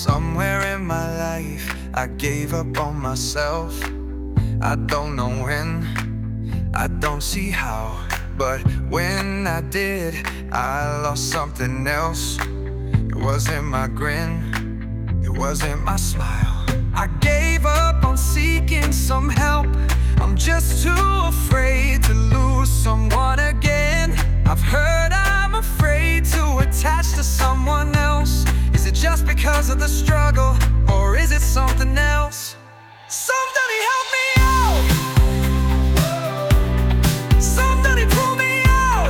Somewhere in my life, I gave up on myself. I don't know when, I don't see how, but when I did, I lost something else. It wasn't my grin, it wasn't my smile. I gave up on seeking some help. I'm just too afraid to lose someone again. I've heard I'm afraid to attach to someone else. Is it just because of the struggle, or is it something else? Somebody help me out. Somebody pull me out.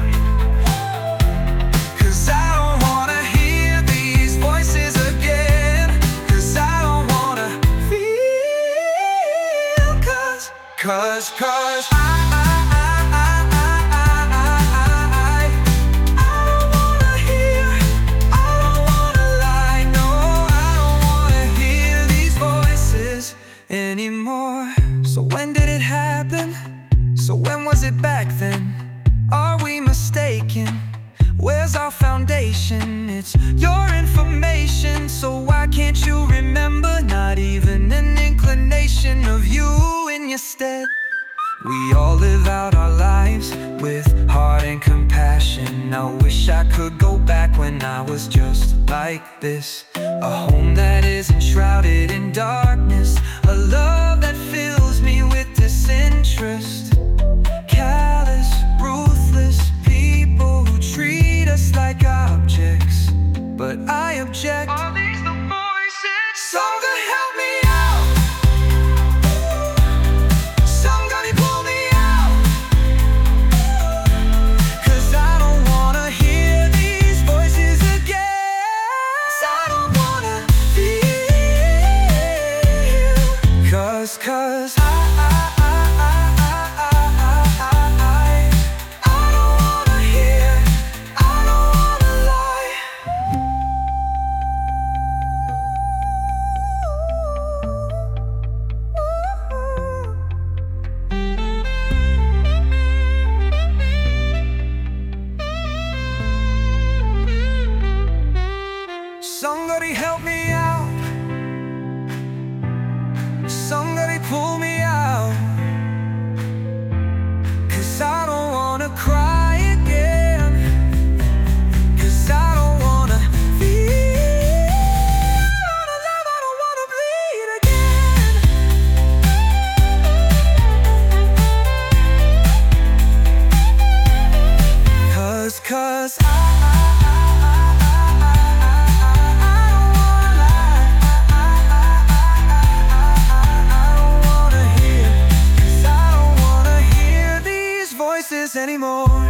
'Cause I don't wanna hear these voices again. 'Cause I don't wanna feel. 'Cause anymore. So when did it happen? So when was it back then? Are we mistaken? Where's our foundation? It's your information, so why can't you remember? Not even an inclination of you in your stead. We all live out our lives with heart and compassion. I wish I could go back when I was just like this. A home that isn't shrouded in darkness. A love that fills me with disinterest. Callous, ruthless people who treat us like objects. But I object. Are these the voices? Somebody help me out. Somebody pull me out. 'Cause I don't wanna hear these voices again. 'Cause I don't wanna feel. 'Cause I don't wanna hear, I don't wanna lie. Somebody help me out. Somebody pull me out. 'Cause I don't wanna cry again. 'Cause I don't wanna feel. I don't wanna love, I don't wanna bleed again. 'Cause I anymore.